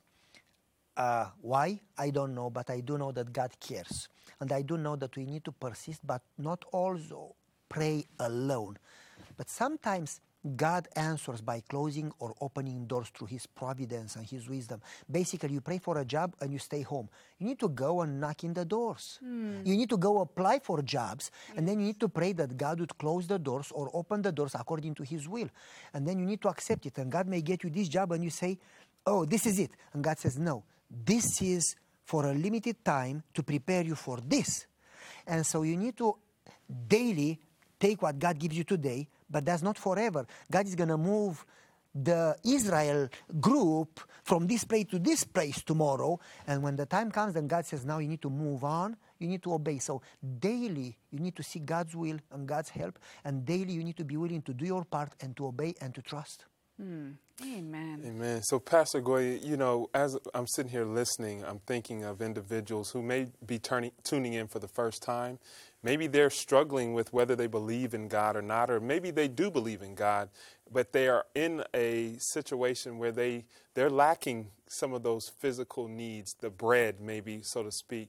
Speaker 8: Why? I don't know, but I do know that God cares. And I do know that we need to persist, but not also pray alone. But sometimes God answers by closing or opening doors through his providence and his wisdom. Basically, you pray for a job and you stay home. You need to go and knock in the doors. You need to go apply for jobs, and then you need to pray that God would close the doors or open the doors according to his will. And then you need to accept it. And God may get you this job and you say, oh, this is it. And God says, no, this is for a limited time to prepare you for this. And so you need to daily take what God gives you today, but that's not forever. God is going to move the Israel group from this place to this place tomorrow. And when the time comes, then God says, now you need to move on. You need to obey. So daily, you need to seek God's will and God's help. And daily, you need to be willing to do your part and to obey and to trust.
Speaker 2: Amen.
Speaker 3: Amen. So, Pastor Goya, as I'm sitting here listening, I'm thinking of individuals who may be tuning in for the first time. Maybe they're struggling with whether they believe in God or not, or maybe they do believe in God, but they are in a situation where they're lacking some of those physical needs, the bread, maybe, so to speak.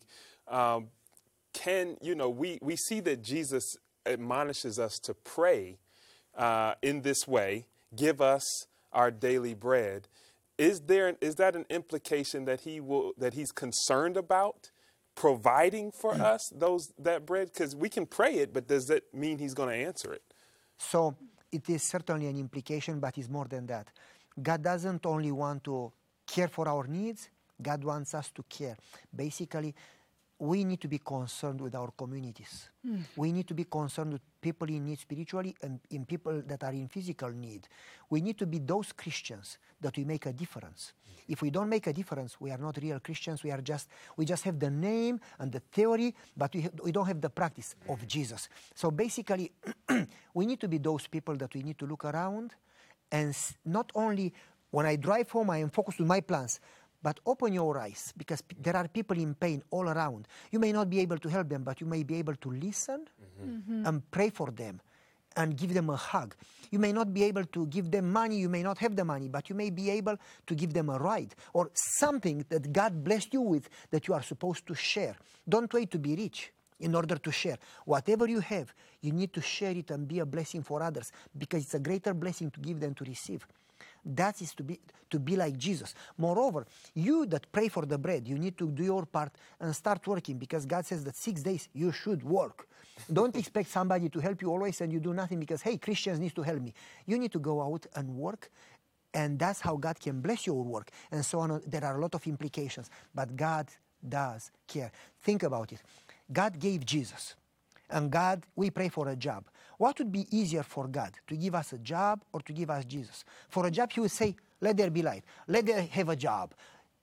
Speaker 3: We see that Jesus admonishes us to pray in this way, give us our daily bread. Is that an implication that he's concerned about providing for us that bread? Because we can pray it, but does that mean he's going to answer it?
Speaker 8: So it is certainly an implication, but it's more than that. God doesn't only want to care for our needs, God wants us to care. Basically, we need to be concerned with our communities. We need to be concerned with people in need spiritually and in people that are in physical need. We need to be those Christians that we make a difference. If we don't make a difference, we are not real Christians. We just have the name and the theory, but we don't have the practice of Jesus. So basically, we need to be those people that we need to look around and not only when I drive home, I am focused on my plans, but open your eyes, because there are people in pain all around. You may not be able to help them, but you may be able to listen and pray for them and give them a hug. You may not be able to give them money, you may not have the money, but you may be able to give them a ride or something that God blessed you with that you are supposed to share. Don't wait to be rich in order to share. Whatever you have, you need to share it and be a blessing for others, because it's a greater blessing to give than to receive. That is to be like Jesus. Moreover, you that pray for the bread, you need to do your part and start working, because God says that 6 days you should work. Don't expect somebody to help you always and you do nothing because, hey, Christians need to help me. You need to go out and work, and that's how God can bless your work, and so on. There are a lot of implications, but God does care. Think about it. God gave Jesus, and God, we pray for a job. What would be easier for God, to give us a job or to give us Jesus? For a job, he would say, let there be light. Let there have a job.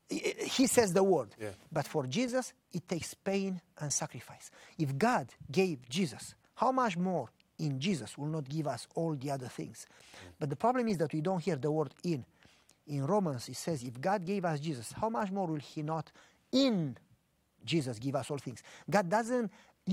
Speaker 8: He says the word. Yeah. But for Jesus, it takes pain and sacrifice. If God gave Jesus, how much more in Jesus will not give us all the other things? But the problem is that we don't hear the word in. In Romans, it says, if God gave us Jesus, how much more will he not in Jesus give us all things? God doesn't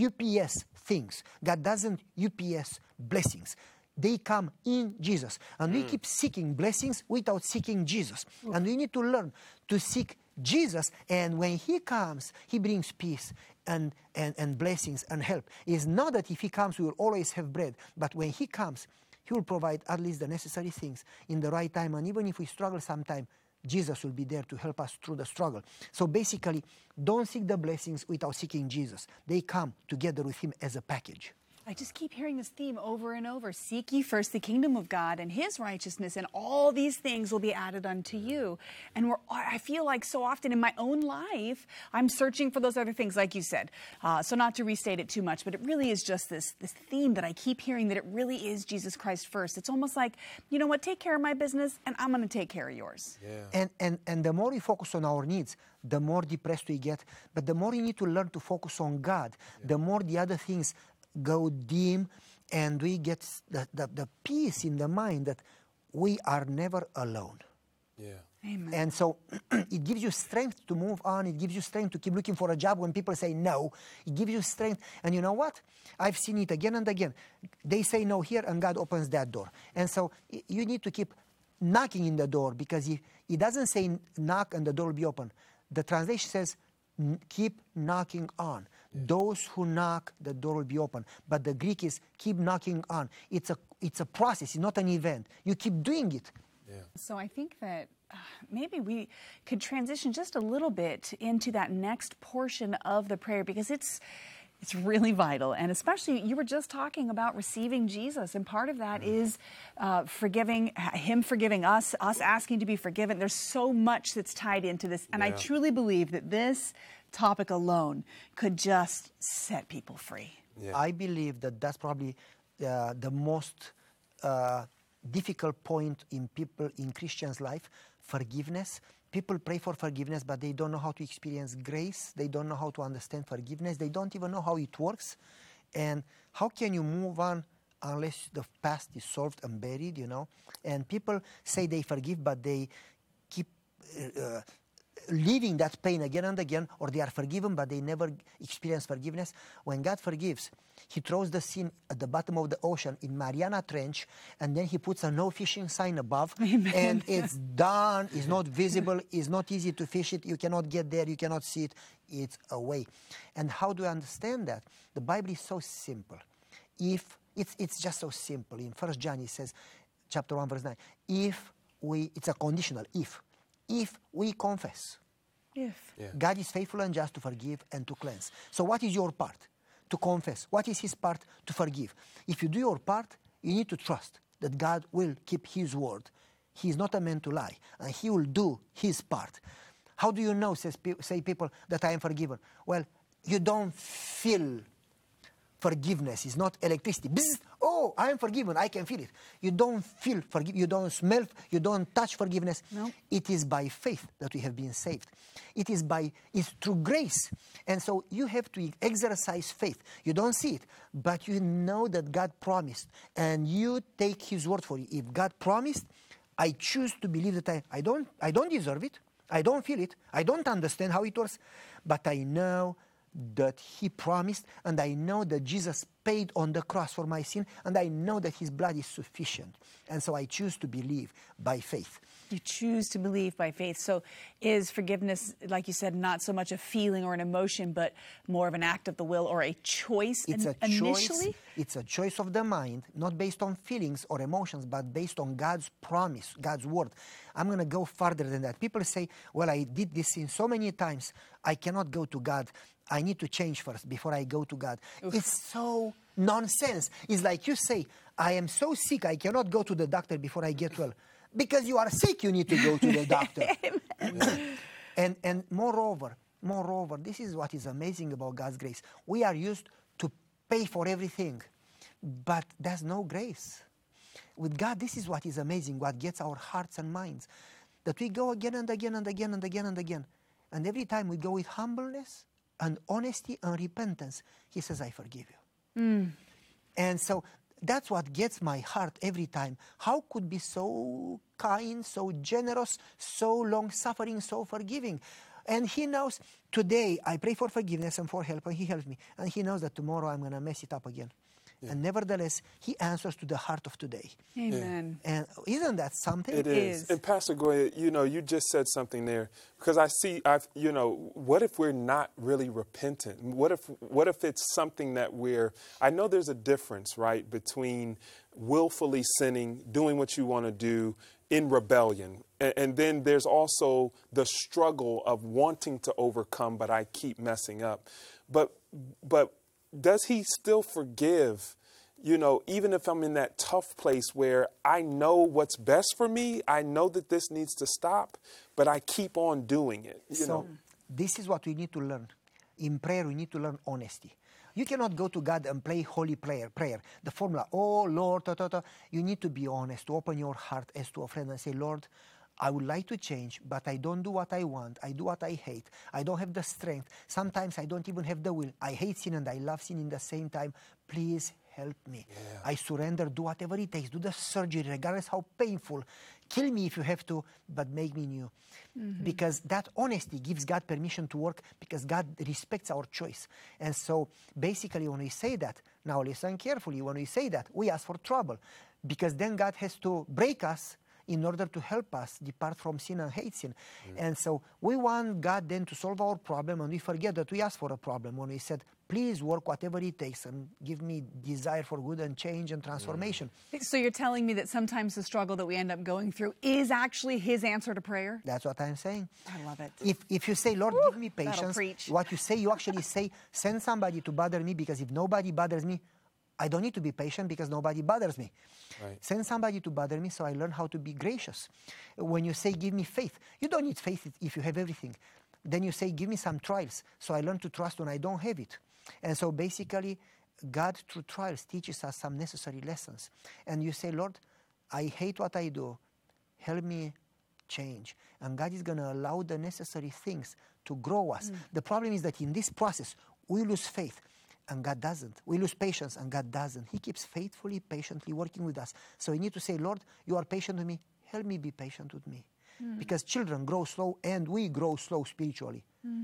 Speaker 8: UPS things. God doesn't UPS blessings. They come in Jesus. And we keep seeking blessings without seeking Jesus. And we need to learn to seek Jesus. And when he comes, he brings peace and blessings and help. It's not that if he comes, we will always have bread. But when he comes, he will provide at least the necessary things in the right time. And even if we struggle sometime, Jesus will be there to help us through the struggle. So basically, don't seek the blessings without seeking Jesus. They come together with him as a package.
Speaker 2: I just keep hearing this theme over and over. Seek ye first the kingdom of God and his righteousness, and all these things will be added unto you. And I feel like so often in my own life, I'm searching for those other things, like you said. So not to restate it too much, but it really is just this theme that I keep hearing, that it really is Jesus Christ first. It's almost like, you know what, take care of my business, and I'm going to take care of yours.
Speaker 8: Yeah. And the more we focus on our needs, the more depressed we get. But the more you need to learn to focus on God, the more the other things go dim, and we get the peace in the mind that we are never alone.
Speaker 3: Yeah.
Speaker 2: Amen.
Speaker 8: And so it gives you strength to move on. It gives you strength to keep looking for a job when people say no. It gives you strength. And you know what? I've seen it again and again. They say no here, and God opens that door. And so you need to keep knocking in the door, because it doesn't say knock and the door will be open. The translation says keep knocking on. Those who knock, the door will be open. But the Greek is keep knocking on. It's a process, it's not an event. You keep doing it.
Speaker 3: Yeah.
Speaker 2: So I think that maybe we could transition just a little bit into that next portion of the prayer, because it's really vital. And especially, you were just talking about receiving Jesus, and part of that is forgiving, him forgiving us asking to be forgiven. There's so much that's tied into this. And I truly believe that this topic alone could just set people free.
Speaker 8: Yeah. I believe that that's probably the most difficult point in Christians' life, forgiveness. People pray for forgiveness, but they don't know how to experience grace. They don't know how to understand forgiveness. They don't even know how it works. And how can you move on unless the past is solved and buried, you know? And people say they forgive, but they keep living that pain again and again, or they are forgiven, but they never experience forgiveness. When God forgives, he throws the sin at the bottom of the ocean in Mariana Trench, and then he puts a no fishing sign above. Amen. And it's done, it's not visible, it's not easy to fish it, you cannot get there, you cannot see it, it's away. And how do I understand that? The Bible is so simple. It's just so simple. In 1 John it says, chapter 1, verse 9, it's a conditional, if we confess, God is faithful and just to forgive and to cleanse. So what is your part? To confess. What is his part? To forgive. If you do your part, you need to trust that God will keep his word. He is not a man to lie, and he will do his part. How do you know, say people, that I am forgiven? Well, you don't feel forgiveness. It's not electricity. Bzz, oh, I am forgiven. I can feel it. You don't feel forgiveness. You don't smell. You don't touch forgiveness. No. It is by faith that we have been saved. It's through grace. And so you have to exercise faith. You don't see it, but you know that God promised, and you take his word for it. If God promised, I choose to believe that I don't deserve it. I don't feel it. I don't understand how it works, but I know that he promised, and I know that Jesus paid on the cross for my sin, and I know that his blood is sufficient. And so I choose to believe by faith.
Speaker 2: You choose to believe by faith. So is forgiveness, like you said, not so much a feeling or an emotion, but more of an act of the will or a choice
Speaker 8: It's a
Speaker 2: initially?
Speaker 8: choice. It's a choice of the mind, not based on feelings or emotions, but based on God's promise, God's word. I'm going to go further than that. People say, well, I did this sin so many times, I cannot go to God. I need to change first before I go to God.
Speaker 2: Oof.
Speaker 8: It's so nonsense. It's like you say, I am so sick, I cannot go to the doctor before I get well. Because you are sick, you need to go to the doctor. And moreover, this is what is amazing about God's grace. We are used to pay for everything, but there's no grace. With God, this is what is amazing, what gets our hearts and minds. That we go again and again and again and again and again. And every time we go with humbleness and honesty and repentance, he says, I forgive you. And so that's what gets my heart every time. How could be so kind, so generous, so long-suffering, so forgiving? And he knows today I pray for forgiveness and for help, and he helps me. And he knows that tomorrow I'm going to mess it up again. Yeah. And nevertheless, he answers to the heart of today.
Speaker 2: Amen.
Speaker 8: And isn't that something?
Speaker 3: It is. And Pastor Goya, you just said something there, because I see, what if we're not really repentant? What if it's something that I know there's a difference, right, between willfully sinning, doing what you want to do in rebellion. And then there's also the struggle of wanting to overcome, but I keep messing up. But does he still forgive, even if I'm in that tough place where I know what's best for me, I know that this needs to stop, but I keep on doing it,
Speaker 8: So this is what we need to learn. In prayer, we need to learn honesty. You cannot go to God and play holy prayer. The formula, oh Lord, You need to be honest, to open your heart as to a friend and say, Lord, I would like to change, but I don't do what I want. I do what I hate. I don't have the strength. Sometimes I don't even have the will. I hate sin and I love sin in the same time. Please help me. Yeah. I surrender. Do whatever it takes. Do the surgery, regardless how painful. Kill me if you have to, but make me new. Mm-hmm. Because that honesty gives God permission to work, because God respects our choice. And so basically when we say that, now listen carefully, when we say that, we ask for trouble. Because then God has to break us in order to help us depart from sin and hate sin. And so we want God then to solve our problem, and we forget that we asked for a problem when we said, please work whatever it takes and give me desire for good and change and transformation.
Speaker 2: So you're telling me that sometimes the struggle that we end up going through is actually his answer to prayer?
Speaker 8: That's what I'm saying.
Speaker 2: I love it.
Speaker 8: If you say, Lord, give me patience, what you say, you actually say, send somebody to bother me, because if nobody bothers me, I don't need to be patient because nobody bothers me. Right. Send somebody to bother me so I learn how to be gracious. When you say, give me faith, you don't need faith if you have everything. Then you say, give me some trials so I learn to trust when I don't have it. And so basically, God through trials teaches us some necessary lessons. And you say, Lord, I hate what I do. Help me change. And God is going to allow the necessary things to grow us. The problem is that in this process, we lose faith. And God doesn't. We lose patience, and God doesn't. He keeps faithfully, patiently working with us. So we need to say, Lord, you are patient with me. Help me be patient with me. Because children grow slow, and we grow slow spiritually.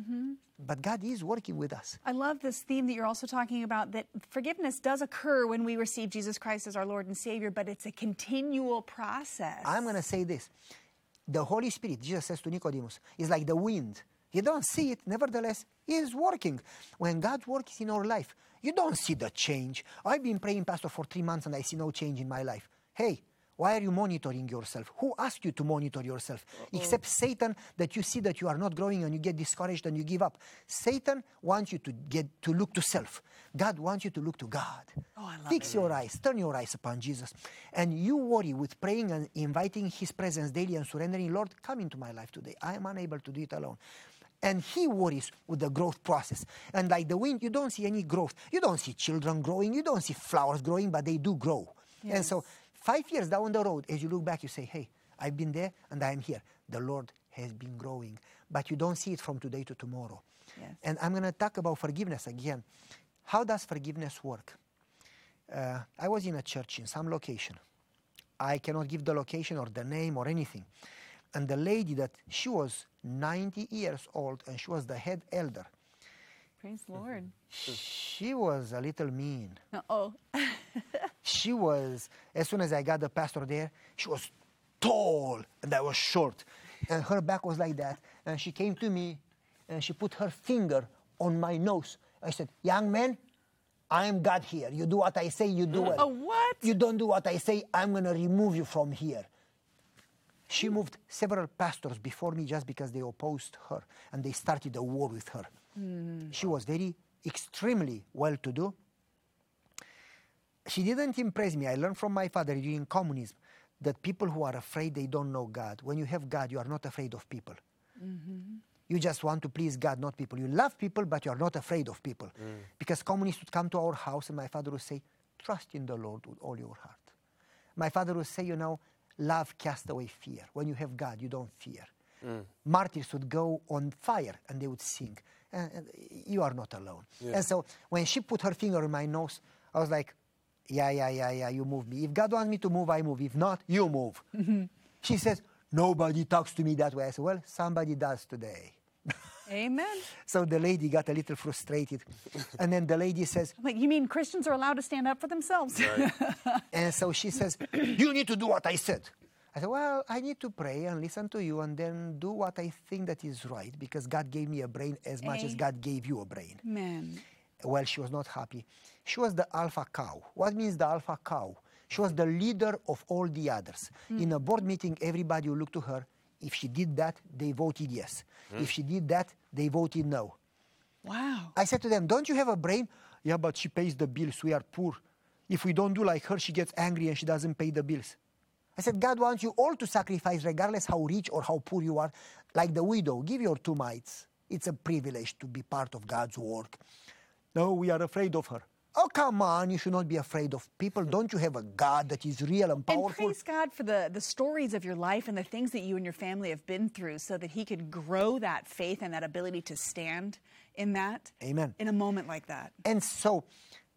Speaker 8: But God is working with us.
Speaker 2: I love this theme that you're also talking about, that forgiveness does occur when we receive Jesus Christ as our Lord and Savior, but it's a continual process.
Speaker 8: I'm going to say this. The Holy Spirit, Jesus says to Nicodemus, is like the wind. You don't see it, nevertheless, He is working. When God works in our life, you don't see the change. I've been praying, Pastor, for 3 months and I see no change in my life. Hey, why are you monitoring yourself? Who asked you to monitor yourself? Except Satan, that you see that you are not growing and you get discouraged and you give up. Satan wants you to look to self. God wants you to look to God. Fix your eyes, turn your eyes upon Jesus. And you worry with praying and inviting His presence daily and surrendering, Lord, come into my life today. I am unable to do it alone. And He worries with the growth process. And like the wind, you don't see any growth. You don't see children growing. You don't see flowers growing, but they do grow. Yes. And so 5 years down the road, as you look back, you say, hey, I've been there and I'm here. The Lord has been growing. But you don't see it from today to tomorrow. Yes. And I'm going to talk about forgiveness again. How does forgiveness work? I was in a church in some location. I cannot give the location or the name or anything. And the lady she was 90 years old and she was the head elder.
Speaker 2: Praise the Lord.
Speaker 8: She was a little mean.
Speaker 2: Oh.
Speaker 8: She was, as soon as I got the pastor there, she was tall and I was short. And her back was like that. And she came to me and she put her finger on my nose. I said, young man, I am God here. You do what I say, you do it.
Speaker 2: Oh, what?
Speaker 8: You don't do what I say, I'm going to remove you from here. She moved several pastors before me just because they opposed her and they started a war with her. She was extremely well-to-do. She didn't impress me. I learned from my father during communism that people who are afraid, they don't know God. When you have God, you are not afraid of people. You just want to please God, not people. You love people, but you are not afraid of people. Because communists would come to our house and my father would say, trust in the Lord with all your heart. My father would say, love casts away fear. When you have God, you don't fear. Martyrs would go on fire and they would sing. And you are not alone.
Speaker 3: Yeah.
Speaker 8: And so when she put her finger on my nose, I was like, yeah, you move me. If God wants me to move, I move. If not, you move. She says, nobody talks to me that way. I said, well, somebody does today.
Speaker 2: Amen.
Speaker 8: So the lady got a little frustrated. And then the lady says,
Speaker 2: I'm like, you mean Christians are allowed to stand up for themselves?
Speaker 3: Right.
Speaker 8: and so she says, you need to do what I said. I said, well, I need to pray and listen to you and then do what I think that is right because God gave me a brain as much as God gave you a brain.
Speaker 2: Amen.
Speaker 8: Well, she was not happy. She was the alpha cow. What means the alpha cow? She was the leader of all the others. In a board meeting, everybody would look to her. If she did that, they voted yes. If she did that, they voted no.
Speaker 2: Wow.
Speaker 8: I said to them, don't you have a brain? Yeah, but she pays the bills. We are poor. If we don't do like her, she gets angry and she doesn't pay the bills. I said, God wants you all to sacrifice regardless how rich or how poor you are. Like the widow, give your 2 mites. It's a privilege to be part of God's work. No, we are afraid of her. Oh, come on, you should not be afraid of people. Don't you have a God that is real and powerful?
Speaker 2: And praise God for the stories of your life and the things that you and your family have been through so that he could grow that faith and that ability to stand in that.
Speaker 8: Amen.
Speaker 2: In a moment like that.
Speaker 8: And so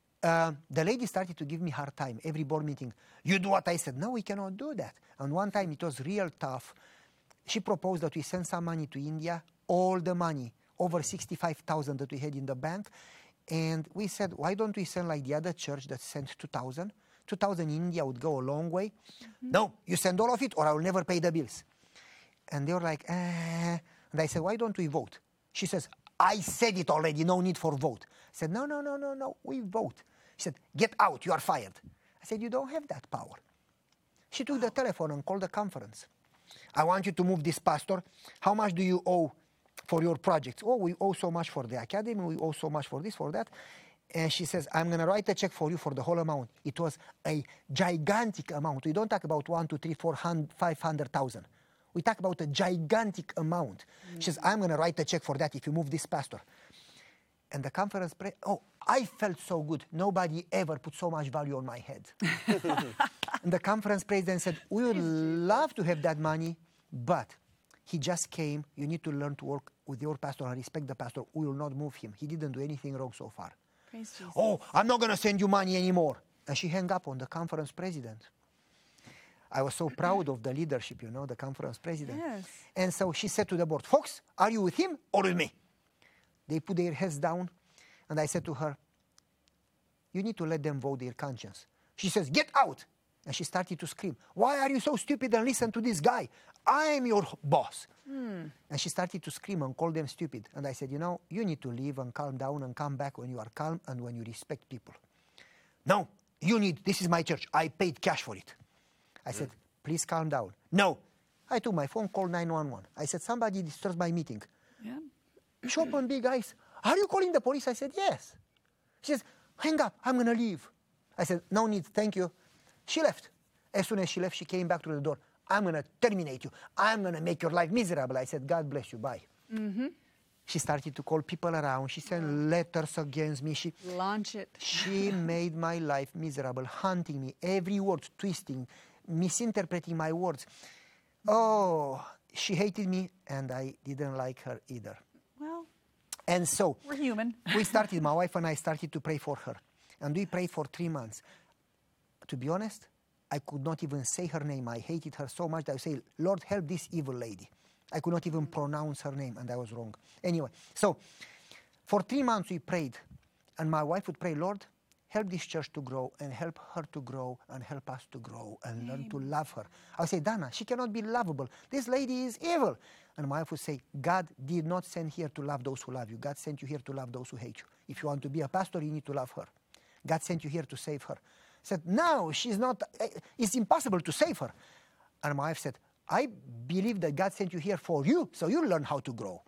Speaker 8: the lady started to give me hard time every board meeting. You do what I said. No, we cannot do that. And one time it was real tough. She proposed that we send some money to India, all the money, over 65,000 that we had in the bank. And we said, why don't we send like the other church that sent 2,000? 2,000 in India would go a long way. No, you send all of it or I will never pay the bills. And they were like, And I said, why don't we vote? She says, I said it already, no need for vote. I said, no, we vote. She said, get out, you are fired. I said, you don't have that power. She took the telephone and called the conference. I want you to move this pastor. How much do you owe for your projects? Oh, we owe so much for the academy, we owe so much for this, for that. And she says, I'm going to write a check for you for the whole amount. It was a gigantic amount. We don't talk about 1, 2, 3, 4, 500,000. We talk about a gigantic amount. She says, I'm going to write a check for that if you move this pastor. And the conference, I felt so good. Nobody ever put so much value on my head. And the conference president said, we would love to have that money, but he just came. You need to learn to work with your pastor and respect the pastor. We will not move him. He didn't do anything wrong so far.
Speaker 2: Praise Jesus.
Speaker 8: Oh, I'm not going to send you money anymore. And she hung up on the conference president. I was so proud of the leadership, the conference president.
Speaker 2: Yes.
Speaker 8: And so she said to the board, folks, are you with him or with me? They put their heads down. And I said to her, you need to let them vote their conscience. She says, get out. And she started to scream, why are you so stupid and listen to this guy? I am your boss. And she started to scream and call them stupid. And I said, you need to leave and calm down and come back when you are calm and when you respect people. No, this is my church. I paid cash for it. I said, please calm down. No. I took my phone, called 911. I said, somebody disturbs my meeting.
Speaker 2: Yeah.
Speaker 8: She opened big eyes. Are you calling the police? I said, yes. She says, hang up, I'm going to leave. I said, no need, thank you. She left. As soon as she left, she came back to the door. I'm going to terminate you. I'm going to make your life miserable. I said, God bless you, bye. She started to call people around. She sent letters against me.
Speaker 2: Launch it.
Speaker 8: She made my life miserable, hunting me, every word twisting, misinterpreting my words. Oh, she hated me, and I didn't like her either.
Speaker 2: Well,
Speaker 8: and so
Speaker 2: we're human.
Speaker 8: My wife and I started to pray for her. And we prayed for 3 months. To be honest, I could not even say her name. I hated her so much that I would say, Lord, help this evil lady. I could not even pronounce her name, and I was wrong. Anyway, so For 3 months we prayed, and my wife would pray, Lord, help this church to grow, and help her to grow, and help us to grow, and learn to love her. I would say, Dana, she cannot be lovable. This lady is evil. And my wife would say, God did not send here to love those who love you. God sent you here to love those who hate you. If you want to be a pastor, you need to love her. God sent you here to save her. I said, no, she's not, it's impossible to save her. And my wife said, I believe that God sent you here for you, so you learn how to grow.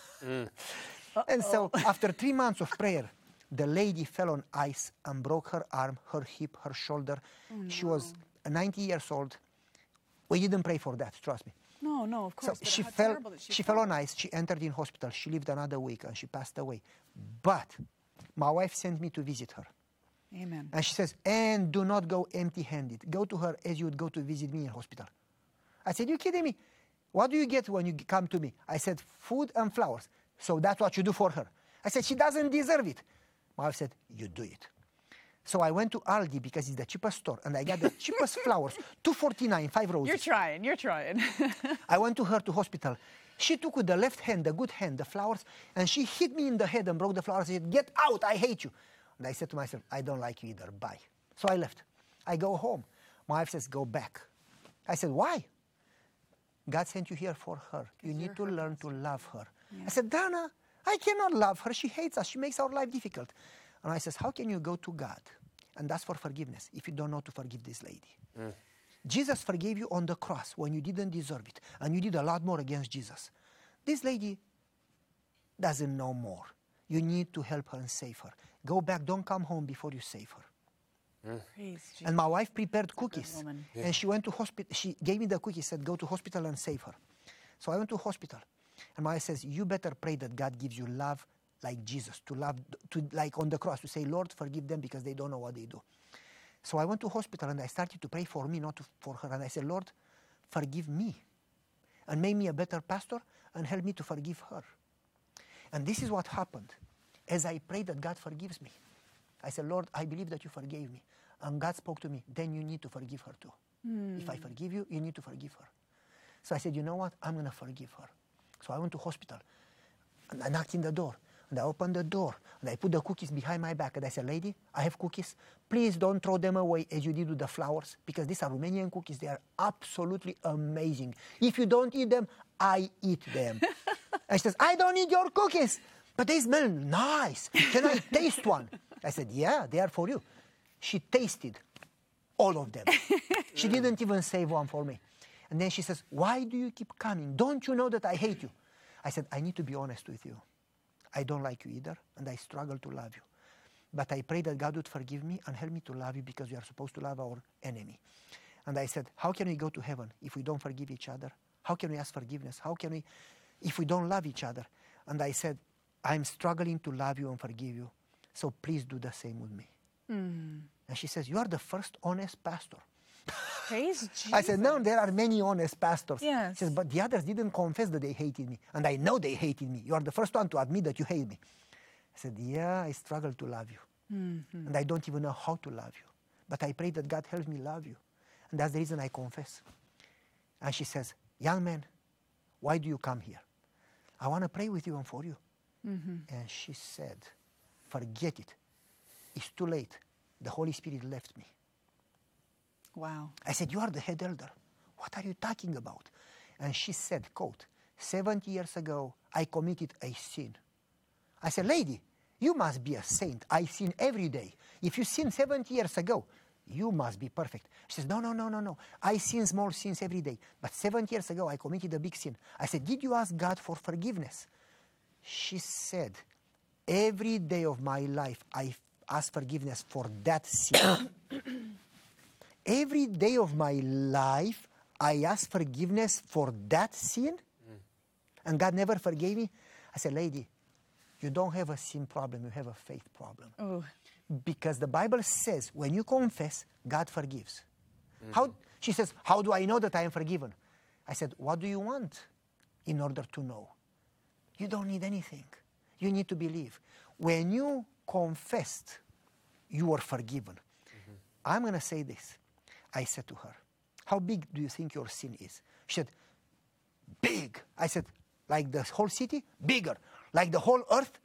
Speaker 8: And so after 3 months of prayer, the lady fell on ice and broke her arm, her hip, her shoulder. She was 90 years old. We didn't pray for that, trust me.
Speaker 2: No, of course.
Speaker 8: So she fell on ice. She entered in hospital. She lived another week and she passed away. But my wife sent me to visit her.
Speaker 2: Amen.
Speaker 8: And she says, and do not go empty-handed. Go to her as you would go to visit me in hospital. I said, you kidding me? What do you get when you come to me? I said, food and flowers. So that's what you do for her. I said, she doesn't deserve it. My wife said, you do it. So I went to Aldi because it's the cheapest store, and I got the cheapest flowers, $2.49, 5 roses.
Speaker 2: You're trying.
Speaker 8: I went to her to hospital. She took with the left hand, the good hand, the flowers, and she hit me in the head and broke the flowers and said, get out, I hate you. And I said to myself, I don't like you either, bye. So I left. I go home. My wife says, go back. I said, why? God sent you here for her. You need to learn to love her. Yeah. I said, Dana, I cannot love her. She hates us. She makes our life difficult. And I says, how can you go to God and ask for forgiveness if you don't know to forgive this lady? Jesus forgave you on the cross when you didn't deserve it, and you did a lot more against Jesus. This lady doesn't know more. You need to help her and save her. Go back. Don't come home before you save her.
Speaker 2: Praise Jesus.
Speaker 8: And my wife prepared cookies. And she went to hospital. She gave me the cookies, said, go to hospital and save her. So I went to hospital. And my wife says, you better pray that God gives you love like Jesus, to love, like on the cross, to say, Lord, forgive them because they don't know what they do. So I went to hospital and I started to pray for me, not for her. And I said, Lord, forgive me and make me a better pastor and help me to forgive her. And this is what happened. As I prayed that God forgives me, I said, Lord, I believe that you forgave me. And God spoke to me, then you need to forgive her too. If I forgive you, you need to forgive her. So I said, you know what? I'm going to forgive her. So I went to hospital and I knocked in the door. And I opened the door and I put the cookies behind my back. And I said, lady, I have cookies. Please don't throw them away as you did with the flowers, because these are Romanian cookies. They are absolutely amazing. If you don't eat them, I eat them. And she says, I don't eat your cookies, but they smell nice. Can I taste one? I said, yeah, they are for you. She tasted all of them. She didn't even save one for me. And then she says, why do you keep coming? Don't you know that I hate you? I said, I need to be honest with you. I don't like you either, and I struggle to love you. But I pray that God would forgive me and help me to love you, because we are supposed to love our enemy. And I said, how can we go to heaven if we don't forgive each other? How can we ask forgiveness? How can we, if we don't love each other? And I said, I'm struggling to love you and forgive you, so please do the same with me. And she says, you are the first honest pastor.
Speaker 2: Praise Jesus.
Speaker 8: I said, no, there are many honest pastors.
Speaker 2: Yes.
Speaker 8: She says, but the others didn't confess that they hated me. And I know they hated me. You are the first one to admit that you hate me. I said, yeah, I struggle to love you. And I don't even know how to love you. But I pray that God helps me love you. And that's the reason I confess. And she says, young man, why do you come here? I want to pray with you and for you. And she said, forget it. It's too late. The Holy Spirit left me.
Speaker 2: Wow.
Speaker 8: I said, you are the head elder. What are you talking about? And she said, quote, 70 years ago, I committed a sin. I said, lady, you must be a saint. I sin every day. If you sin 70 years ago, you must be perfect. She says, no. I sin small sins every day. But 7 years ago, I committed a big sin. I said, did you ask God for forgiveness? She said, every day of my life, I ask forgiveness for that sin. Every day of my life, I ask forgiveness for that sin, and God never forgave me. I said, lady, you don't have a sin problem, you have a faith problem.
Speaker 2: Oh.
Speaker 8: Because the Bible says, when you confess, God forgives. She says, how do I know that I am forgiven? I said, what do you want in order to know? You don't need anything. You need to believe. When you confessed, you are forgiven. I'm going to say this. I said to her, how big do you think your sin is? She said, big. I said, like the whole city? Bigger. Like the whole earth?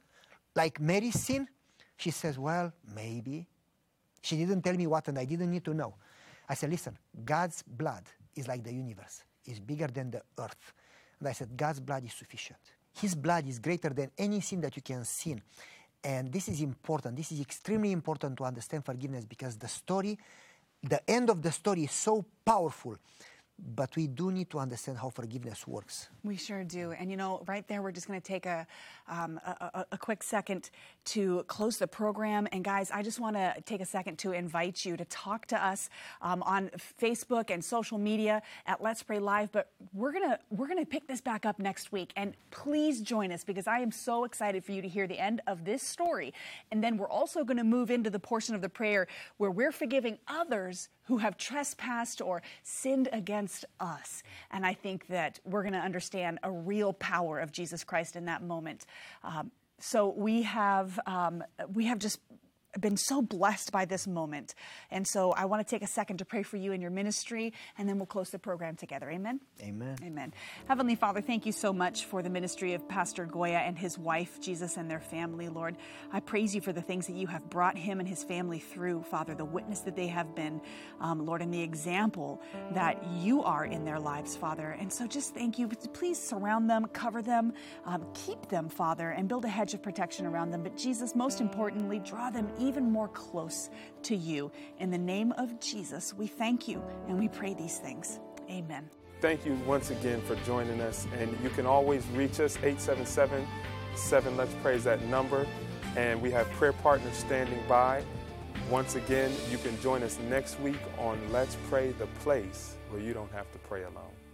Speaker 8: like medicine? She says, well, maybe. She didn't tell me what, and I didn't need to know. I said, listen, God's blood is like the universe. It's bigger than the earth. And I said, God's blood is sufficient. His blood is greater than any sin that you can sin. And this is important. This is extremely important to understand forgiveness, because the end of the story is so powerful. But we do need to understand how forgiveness works.
Speaker 2: We sure do. And, you know, right there, we're just going to take a quick second to close the program. And, guys, I just want to take a second to invite you to talk to us on Facebook and social media at Let's Pray Live. But we're gonna pick this back up next week. And please join us, because I am so excited for you to hear the end of this story. And then we're also going to move into the portion of the prayer where we're forgiving others who have trespassed or sinned against us. And I think that we're going to understand a real power of Jesus Christ in that moment. So we have just been so blessed by this moment. And so I want to take a second to pray for you and your ministry, and then we'll close the program together. Amen?
Speaker 8: Amen.
Speaker 2: Amen. Heavenly Father, thank you so much for the ministry of Pastor Goya and his wife, Jesus, and their family, Lord. I praise you for the things that you have brought him and his family through, Father, the witness that they have been, Lord, and the example that you are in their lives, Father. And so just thank you. Please surround them, cover them, keep them, Father, and build a hedge of protection around them. But Jesus, most importantly, draw them even more close to you. In the name of Jesus, we thank you and we pray these things. Amen.
Speaker 3: Thank you once again for joining us. And you can always reach us, 877-7-LETS-PRAY is that number. And we have prayer partners standing by. Once again, you can join us next week on Let's Pray, the place where you don't have to pray alone.